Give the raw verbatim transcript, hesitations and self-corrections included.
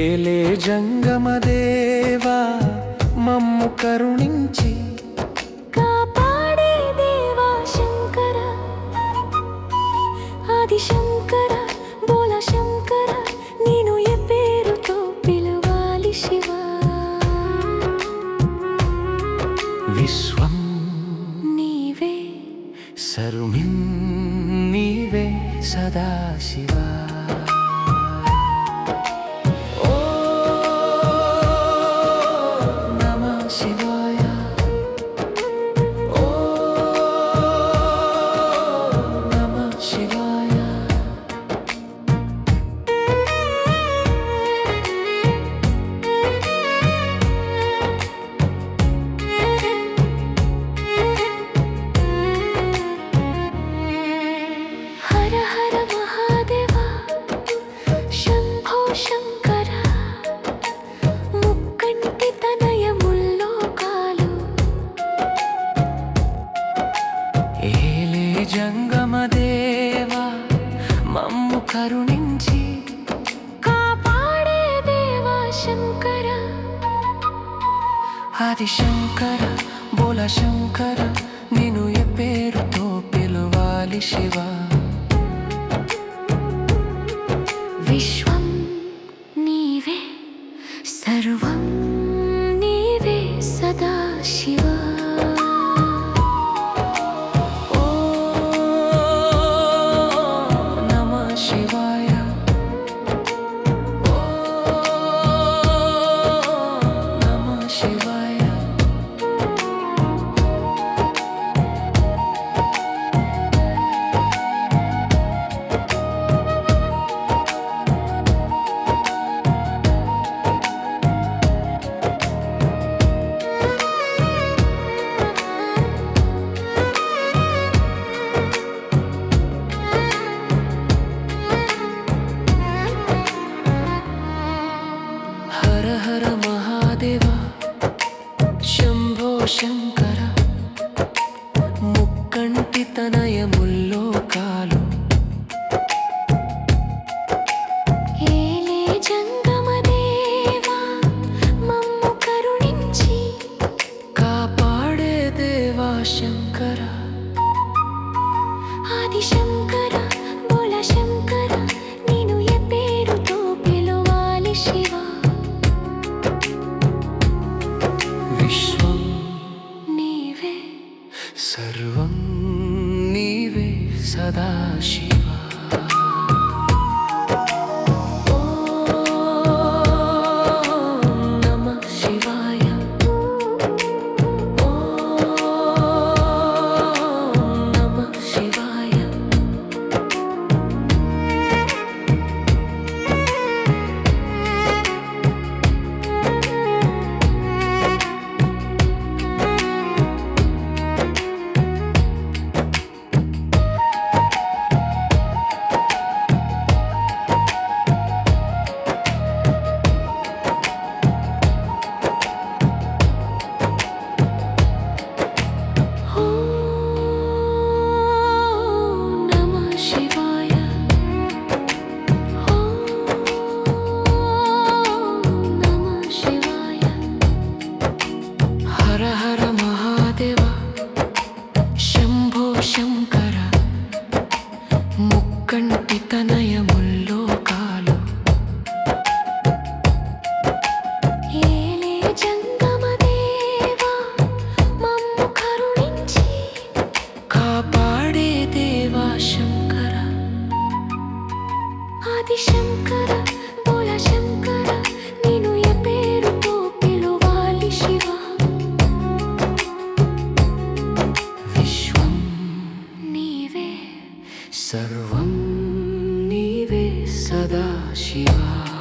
ఏలే జంగమదేవా మమ్ము కరుణించి కాపాడే దేవా శంకర ఆది శంకర బోల శంకర నేను ఏ పేరుతో పిలవాలి శివా విశ్వం నీవే సర్వం నీవే సదాశివా హర హర మహాదేవా శంభో శంకర ముక్కంటి తనయ ముల్లోకాలు ఏలే జంగమదేవా మమ్ము కరుణించి కాపాడే దేవా శంకర ఆది శంకర బోల శంకర నేను ఏ పేరుతో పిలవాలి శివా విశ్వం నీవే సర్వం నీవే సదాశివా నమః శివాయ నమః శివాయ హర హర మహాదేవా శంభో శంకర ముక్కంటి తనయ ముల్లోకాలు ఏలే జంగమదేవా మమ్ము కరుణించి కాపాడే దేవా శంకర ఆది శంకర బోల శంకర నేను ఏ పేరుతో పిలవాలి శివా విశ్వం నీవే సర్వం నీవే సదాశివా నమః శివాయ నమః శివాయ నమః శివాయ నమః శివాయ హర హర మహాదేవా శంభో శంకర ముక్కంటి తనయ ముల్లోకాలు ఏలే జంగమదేవా మమ్ము కరుణించి కాపాడే దేవా శంకర ఆది శంకర బోల శంకర నేను ఏ పేరుతో పిలవాలి శివా విశ్వం నీవే సర్వం నీవే సదాశివా